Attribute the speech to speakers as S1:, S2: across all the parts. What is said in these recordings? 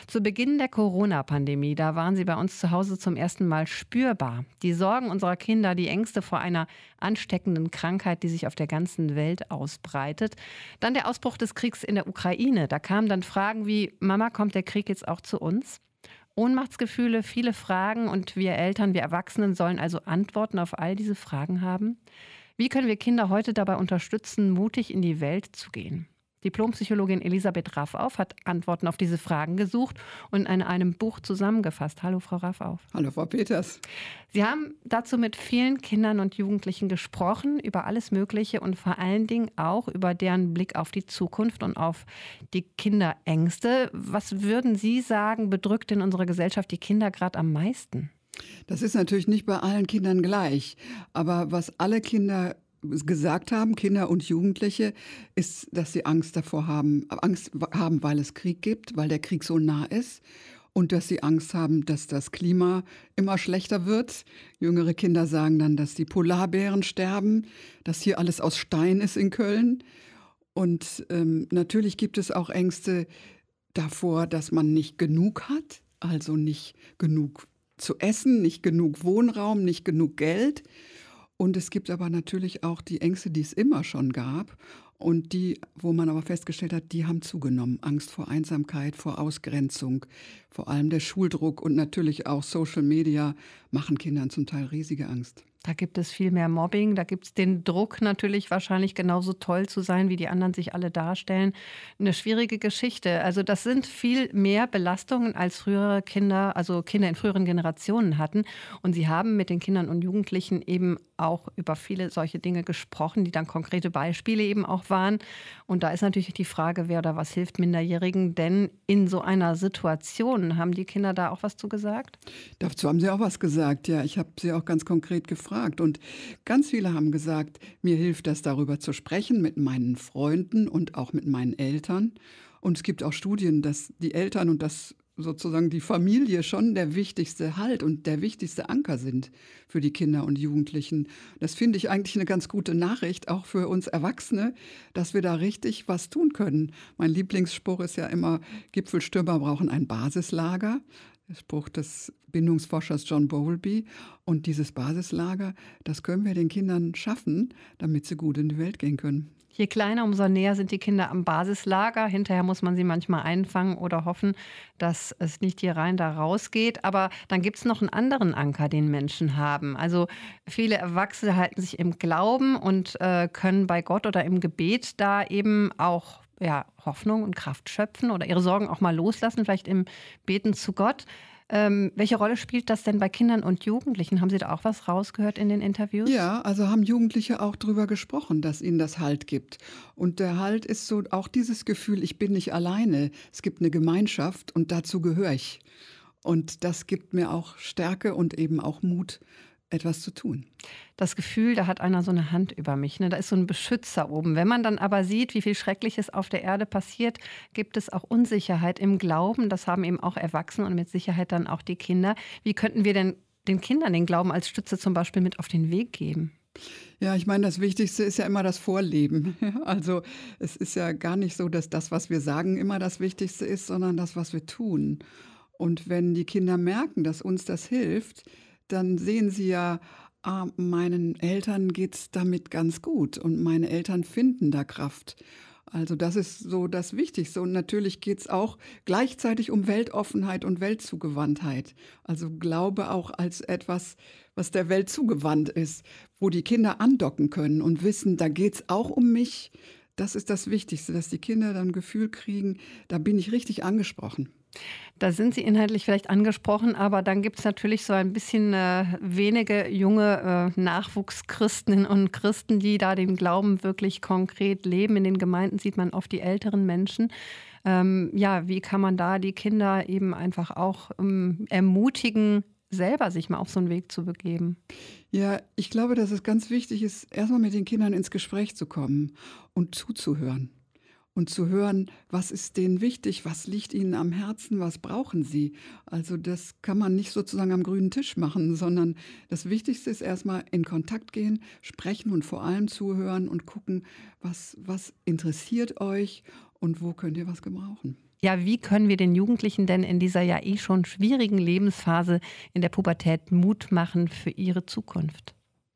S1: Zu Beginn der Corona-Pandemie, da waren sie bei uns zu Hause zum ersten Mal spürbar. Die Sorgen unserer Kinder, die Ängste vor einer ansteckenden Krankheit, die sich auf der ganzen Welt ausbreitet. Dann der Ausbruch des Kriegs in der Ukraine. Da kamen dann Fragen wie, Mama, kommt der Krieg jetzt auch zu uns? Ohnmachtsgefühle, viele Fragen und wir Eltern, wir Erwachsenen sollen also Antworten auf all diese Fragen haben. Wie können wir Kinder heute dabei unterstützen, mutig in die Welt zu gehen? Diplompsychologin Elisabeth Raffauf hat Antworten auf diese Fragen gesucht und in einem Buch zusammengefasst. Hallo, Frau Raffauf.
S2: Hallo, Frau Peters.
S1: Sie haben dazu mit vielen Kindern und Jugendlichen gesprochen, über alles Mögliche und vor allen Dingen auch über deren Blick auf die Zukunft und auf die Kinderängste. Was würden Sie sagen, bedrückt in unserer Gesellschaft die Kinder gerade am meisten?
S2: Das ist natürlich nicht bei allen Kindern gleich. Aber was alle Kinder gesagt haben, Kinder und Jugendliche, ist, dass sie Angst haben, weil es Krieg gibt, weil der Krieg so nah ist. Und dass sie Angst haben, dass das Klima immer schlechter wird. Jüngere Kinder sagen dann, dass die Polarbären sterben, dass hier alles aus Stein ist in Köln. Und natürlich gibt es auch Ängste davor, dass man nicht genug hat, also nicht genug zu essen, nicht genug Wohnraum, nicht genug Geld. Und es gibt aber natürlich auch die Ängste, die es immer schon gab und die, wo man aber festgestellt hat, die haben zugenommen. Angst vor Einsamkeit, vor Ausgrenzung, vor allem der Schuldruck und natürlich auch Social Media machen Kindern zum Teil riesige Angst.
S1: Da gibt es viel mehr Mobbing, da gibt es den Druck natürlich wahrscheinlich genauso toll zu sein, wie die anderen sich alle darstellen. Eine schwierige Geschichte. Also das sind viel mehr Belastungen, als frühere Kinder, also Kinder in früheren Generationen hatten. Und Sie haben mit den Kindern und Jugendlichen eben auch über viele solche Dinge gesprochen, die dann konkrete Beispiele eben auch waren. Und da ist natürlich die Frage, wer oder was hilft Minderjährigen denn in so einer Situation? Haben die Kinder da auch was zu gesagt?
S2: Dazu haben sie auch was gesagt, ja. Ich habe sie auch ganz konkret gefragt. Und ganz viele haben gesagt, mir hilft das, darüber zu sprechen mit meinen Freunden und auch mit meinen Eltern. Und es gibt auch Studien, dass die Eltern und das sozusagen die Familie schon der wichtigste Halt und der wichtigste Anker sind für die Kinder und Jugendlichen. Das finde ich eigentlich eine ganz gute Nachricht, auch für uns Erwachsene, dass wir da richtig was tun können. Mein Lieblingsspruch ist ja immer, Gipfelstürmer brauchen ein Basislager. Der Spruch des Bindungsforschers John Bowlby. Und dieses Basislager, das können wir den Kindern schaffen, damit sie gut in die Welt gehen können.
S1: Je kleiner, umso näher sind die Kinder am Basislager. Hinterher muss man sie manchmal einfangen oder hoffen, dass es nicht hier rein, da rausgeht. Aber dann gibt es noch einen anderen Anker, den Menschen haben. Also viele Erwachsene halten sich im Glauben und können bei Gott oder im Gebet da eben auch Hoffnung und Kraft schöpfen oder ihre Sorgen auch mal loslassen, vielleicht im Beten zu Gott. Welche Rolle spielt das denn bei Kindern und Jugendlichen? Haben Sie da auch was rausgehört in den Interviews?
S2: Ja, also haben Jugendliche auch drüber gesprochen, dass ihnen das Halt gibt. Und der Halt ist so auch dieses Gefühl, ich bin nicht alleine. Es gibt eine Gemeinschaft und dazu gehöre ich. Und das gibt mir auch Stärke und eben auch Mut, etwas zu tun.
S1: Das Gefühl, da hat einer so eine Hand über mich, ne? Da ist so ein Beschützer oben. Wenn man dann aber sieht, wie viel Schreckliches auf der Erde passiert, gibt es auch Unsicherheit im Glauben. Das haben eben auch Erwachsene und mit Sicherheit dann auch die Kinder. Wie könnten wir denn den Kindern den Glauben als Stütze zum Beispiel mit auf den Weg geben?
S2: Ja, ich meine, das Wichtigste ist ja immer das Vorleben. Also es ist ja gar nicht so, dass das, was wir sagen, immer das Wichtigste ist, sondern das, was wir tun. Und wenn die Kinder merken, dass uns das hilft, dann sehen sie ja, meinen Eltern geht's damit ganz gut und meine Eltern finden da Kraft. Also das ist so das Wichtigste. Und natürlich geht's auch gleichzeitig um Weltoffenheit und Weltzugewandtheit. Also Glaube auch als etwas, was der Welt zugewandt ist, wo die Kinder andocken können und wissen, da geht's auch um mich. Das ist das Wichtigste, dass die Kinder dann ein Gefühl kriegen, da bin ich richtig angesprochen.
S1: Da sind Sie inhaltlich vielleicht angesprochen, aber dann gibt es natürlich so ein bisschen wenige junge Nachwuchschristinnen und Christen, die da den Glauben wirklich konkret leben. In den Gemeinden sieht man oft die älteren Menschen. Wie kann man da die Kinder eben einfach auch ermutigen, selber sich mal auf so einen Weg zu begeben?
S2: Ja, ich glaube, dass es ganz wichtig ist, erstmal mit den Kindern ins Gespräch zu kommen und zuzuhören. Und zu hören, was ist denen wichtig, was liegt ihnen am Herzen, was brauchen sie. Also das kann man nicht sozusagen am grünen Tisch machen, sondern das Wichtigste ist erstmal in Kontakt gehen, sprechen und vor allem zuhören und gucken, was interessiert euch und wo könnt ihr was gebrauchen.
S1: Ja, wie können wir den Jugendlichen denn in dieser ja schon schwierigen Lebensphase in der Pubertät Mut machen für ihre Zukunft?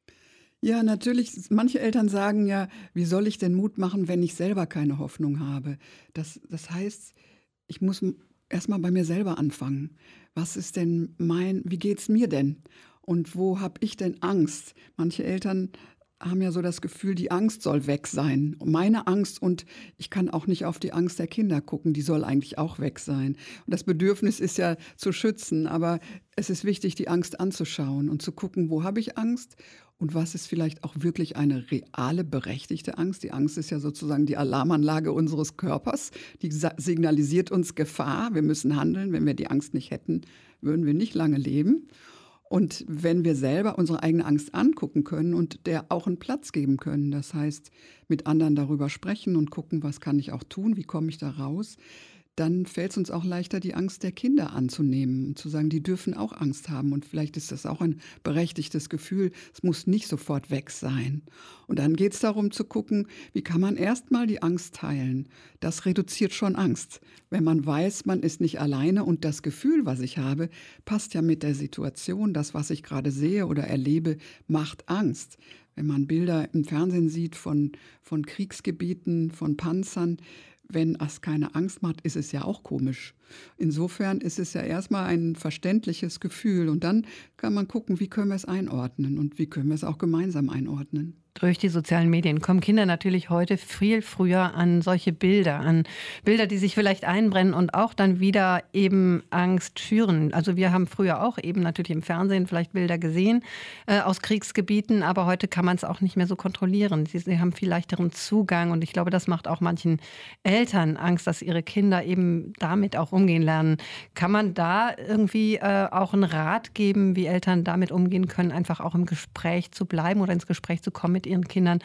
S2: Ja, natürlich, manche Eltern sagen ja: „Wie soll ich denn Mut machen, wenn ich selber keine Hoffnung habe?“ Das heißt, ich muss erst mal bei mir selber anfangen. Was ist denn wie geht's mir denn? Und wo habe ich denn Angst? Manche Eltern haben ja so das Gefühl, die Angst soll weg sein. Und meine Angst, und ich kann auch nicht auf die Angst der Kinder gucken, die soll eigentlich auch weg sein. Und das Bedürfnis ist ja zu schützen, aber es ist wichtig, die Angst anzuschauen und zu gucken, wo habe ich Angst und was ist vielleicht auch wirklich eine reale, berechtigte Angst. Die Angst ist ja sozusagen die Alarmanlage unseres Körpers, die signalisiert uns Gefahr, wir müssen handeln. Wenn wir die Angst nicht hätten, würden wir nicht lange leben. Und wenn wir selber unsere eigene Angst angucken können und der auch einen Platz geben können, das heißt, mit anderen darüber sprechen und gucken, was kann ich auch tun, wie komme ich da raus, dann fällt es uns auch leichter, die Angst der Kinder anzunehmen und zu sagen, die dürfen auch Angst haben. Und vielleicht ist das auch ein berechtigtes Gefühl. Es muss nicht sofort weg sein. Und dann geht es darum zu gucken, wie kann man erstmal die Angst teilen. Das reduziert schon Angst. Wenn man weiß, man ist nicht alleine und das Gefühl, was ich habe, passt ja mit der Situation. Das, was ich gerade sehe oder erlebe, macht Angst. Wenn man Bilder im Fernsehen sieht von Kriegsgebieten, von Panzern, wenn es keine Angst macht, ist es ja auch komisch. Insofern ist es ja erstmal ein verständliches Gefühl. Und dann kann man gucken, wie können wir es einordnen und wie können wir es auch gemeinsam einordnen.
S1: Durch die sozialen Medien kommen Kinder natürlich heute viel früher an solche Bilder, die sich vielleicht einbrennen und auch dann wieder eben Angst schüren. Also wir haben früher auch eben natürlich im Fernsehen vielleicht Bilder gesehen aus Kriegsgebieten, aber heute kann man es auch nicht mehr so kontrollieren. Sie haben viel leichteren Zugang und ich glaube, das macht auch manchen Eltern Angst, dass ihre Kinder eben damit auch umgehen lernen. Kann man da irgendwie auch einen Rat geben, wie Eltern damit umgehen können, einfach auch im Gespräch zu bleiben oder ins Gespräch zu kommen mit ihren Kindern,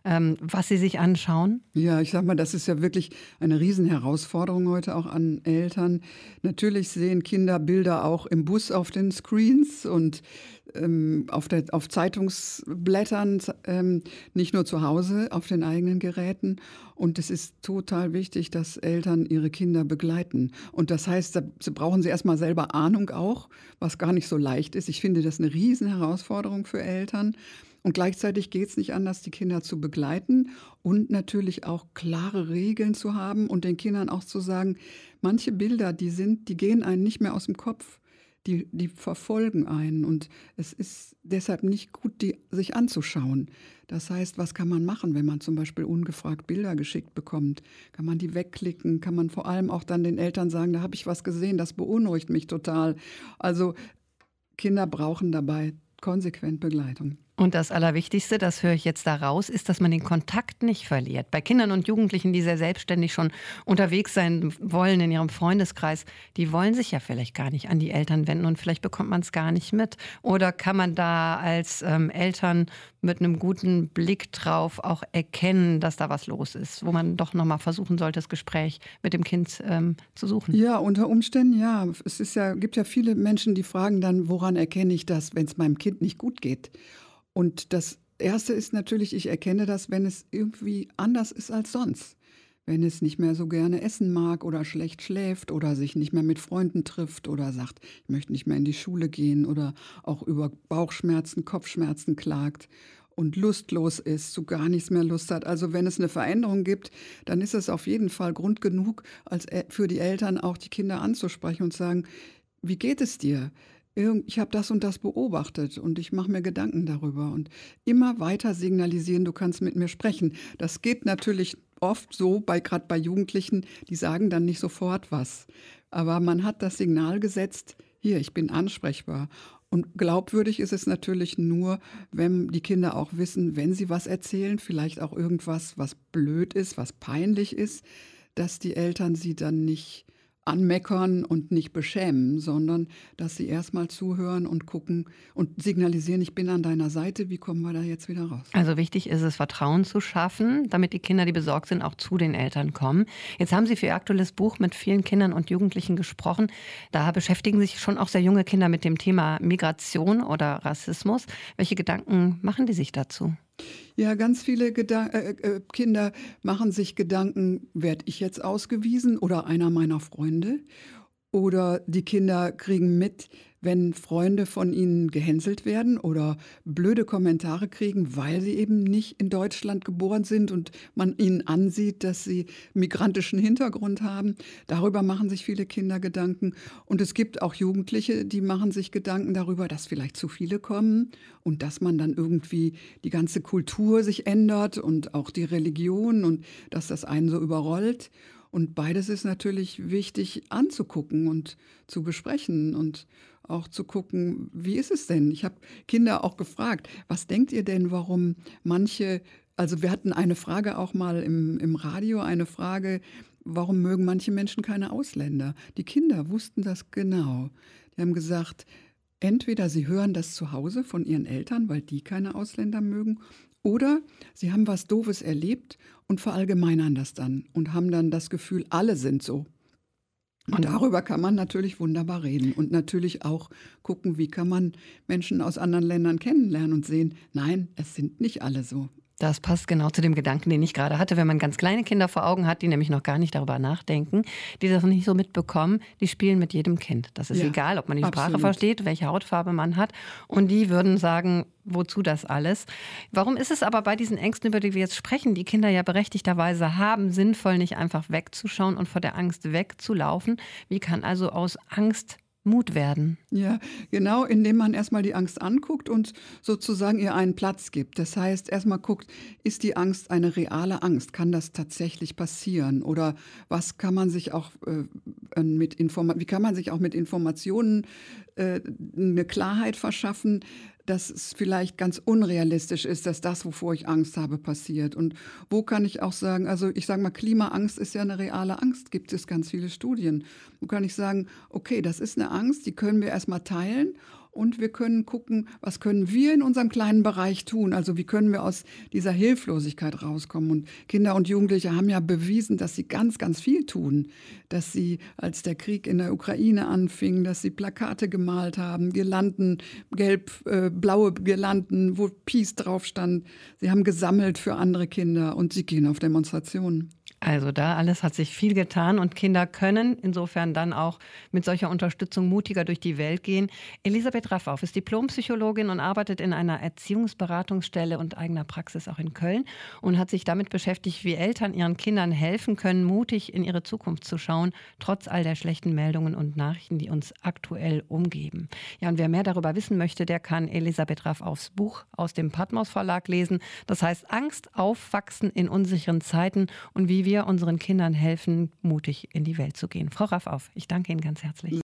S1: was sie sich anschauen?
S2: Ja, ich sag mal, das ist ja wirklich eine Riesenherausforderung heute auch an Eltern. Natürlich sehen Kinder Bilder auch im Bus auf den Screens und auf Zeitungsblättern, nicht nur zu Hause auf den eigenen Geräten. Und es ist total wichtig, dass Eltern ihre Kinder begleiten. Und das heißt, da brauchen sie erstmal selber Ahnung auch, was gar nicht so leicht ist. Ich finde das eine Riesenherausforderung für Eltern. Und gleichzeitig geht es nicht anders, die Kinder zu begleiten und natürlich auch klare Regeln zu haben und den Kindern auch zu sagen, manche Bilder, die gehen einem nicht mehr aus dem Kopf. Die verfolgen einen und es ist deshalb nicht gut, die sich anzuschauen. Das heißt, was kann man machen, wenn man zum Beispiel ungefragt Bilder geschickt bekommt? Kann man die wegklicken? Kann man vor allem auch dann den Eltern sagen, da habe ich was gesehen, das beunruhigt mich total. Also Kinder brauchen dabei konsequent Begleitung.
S1: Und das Allerwichtigste, das höre ich jetzt da raus, ist, dass man den Kontakt nicht verliert. Bei Kindern und Jugendlichen, die sehr selbstständig schon unterwegs sein wollen in ihrem Freundeskreis, die wollen sich ja vielleicht gar nicht an die Eltern wenden und vielleicht bekommt man es gar nicht mit. Oder kann man da als Eltern mit einem guten Blick drauf auch erkennen, dass da was los ist, wo man doch nochmal versuchen sollte, das Gespräch mit dem Kind zu suchen?
S2: Ja, unter Umständen ja. Gibt ja viele Menschen, die fragen dann, woran erkenne ich das, wenn es meinem Kind nicht gut geht? Und das Erste ist natürlich, ich erkenne das, wenn es irgendwie anders ist als sonst. Wenn es nicht mehr so gerne essen mag oder schlecht schläft oder sich nicht mehr mit Freunden trifft oder sagt, ich möchte nicht mehr in die Schule gehen oder auch über Bauchschmerzen, Kopfschmerzen klagt und lustlos ist, zu gar nichts mehr Lust hat. Also wenn es eine Veränderung gibt, dann ist es auf jeden Fall Grund genug, für die Eltern auch die Kinder anzusprechen und zu sagen, wie geht es dir? Ich habe das und das beobachtet und ich mache mir Gedanken darüber und immer weiter signalisieren, du kannst mit mir sprechen. Das geht natürlich oft so, gerade bei Jugendlichen, die sagen dann nicht sofort was. Aber man hat das Signal gesetzt, hier, ich bin ansprechbar. Und glaubwürdig ist es natürlich nur, wenn die Kinder auch wissen, wenn sie was erzählen, vielleicht auch irgendwas, was blöd ist, was peinlich ist, dass die Eltern sie dann nicht anmeckern und nicht beschämen, sondern dass sie erstmal zuhören und gucken und signalisieren, ich bin an deiner Seite, wie kommen wir da jetzt wieder raus?
S1: Also wichtig ist es, Vertrauen zu schaffen, damit die Kinder, die besorgt sind, auch zu den Eltern kommen. Jetzt haben Sie für Ihr aktuelles Buch mit vielen Kindern und Jugendlichen gesprochen. Da beschäftigen sich schon auch sehr junge Kinder mit dem Thema Migration oder Rassismus. Welche Gedanken machen die sich dazu?
S2: Ja, ganz viele Kinder machen sich Gedanken, werde ich jetzt ausgewiesen oder einer meiner Freunde? Oder die Kinder kriegen mit, wenn Freunde von ihnen gehänselt werden oder blöde Kommentare kriegen, weil sie eben nicht in Deutschland geboren sind und man ihnen ansieht, dass sie migrantischen Hintergrund haben. Darüber machen sich viele Kinder Gedanken. Und es gibt auch Jugendliche, die machen sich Gedanken darüber, dass vielleicht zu viele kommen und dass man dann irgendwie die ganze Kultur sich ändert und auch die Religion und dass das einen so überrollt. Und beides ist natürlich wichtig anzugucken und zu besprechen und auch zu gucken, wie ist es denn? Ich habe Kinder auch gefragt, was denkt ihr denn, warum manche, also wir hatten eine Frage auch mal im Radio, eine Frage, warum mögen manche Menschen keine Ausländer? Die Kinder wussten das genau. Die haben gesagt, entweder sie hören das zu Hause von ihren Eltern, weil die keine Ausländer mögen, oder sie haben was Doofes erlebt und verallgemeinern das dann und haben dann das Gefühl, alle sind so. Und darüber kann man natürlich wunderbar reden und natürlich auch gucken, wie kann man Menschen aus anderen Ländern kennenlernen und sehen, nein, es sind nicht alle so.
S1: Das passt genau zu dem Gedanken, den ich gerade hatte. Wenn man ganz kleine Kinder vor Augen hat, die nämlich noch gar nicht darüber nachdenken, die das nicht so mitbekommen, die spielen mit jedem Kind. Das ist egal, ob man die Sprache versteht, welche Hautfarbe man hat. Und die würden sagen, wozu das alles? Warum ist es aber bei diesen Ängsten, über die wir jetzt sprechen, die Kinder ja berechtigterweise haben, sinnvoll, nicht einfach wegzuschauen und vor der Angst wegzulaufen? Wie kann also aus Angst Mut werden?
S2: Ja, genau, indem man erstmal die Angst anguckt und sozusagen ihr einen Platz gibt. Das heißt, erstmal guckt, ist die Angst eine reale Angst? Kann das tatsächlich passieren? Oder was kann man sich auch wie kann man sich auch mit Informationen eine Klarheit verschaffen, dass es vielleicht ganz unrealistisch ist, dass das, wovor ich Angst habe, passiert. Und wo kann ich auch sagen, also ich sage mal, Klimaangst ist ja eine reale Angst, gibt es ganz viele Studien. Wo kann ich sagen, okay, das ist eine Angst, die können wir erstmal teilen und wir können gucken, was können wir in unserem kleinen Bereich tun? Also wie können wir aus dieser Hilflosigkeit rauskommen? Und Kinder und Jugendliche haben ja bewiesen, dass sie ganz, ganz viel tun. Dass sie, als der Krieg in der Ukraine anfing, dass sie Plakate gemalt haben, Girlanden, blaue Girlanden, wo Peace drauf stand. Sie haben gesammelt für andere Kinder und sie gehen auf Demonstrationen.
S1: Also da alles hat sich viel getan und Kinder können insofern dann auch mit solcher Unterstützung mutiger durch die Welt gehen. Elisabeth Raffauf ist Diplompsychologin und arbeitet in einer Erziehungsberatungsstelle und eigener Praxis auch in Köln und hat sich damit beschäftigt, wie Eltern ihren Kindern helfen können, mutig in ihre Zukunft zu schauen, trotz all der schlechten Meldungen und Nachrichten, die uns aktuell umgeben. Ja, und wer mehr darüber wissen möchte, der kann Elisabeth Raffaufs Buch aus dem Patmos Verlag lesen. Das heißt Angst aufwachsen in unsicheren Zeiten und wie wir unseren Kindern helfen, mutig in die Welt zu gehen. Frau Raffauf, ich danke Ihnen ganz herzlich.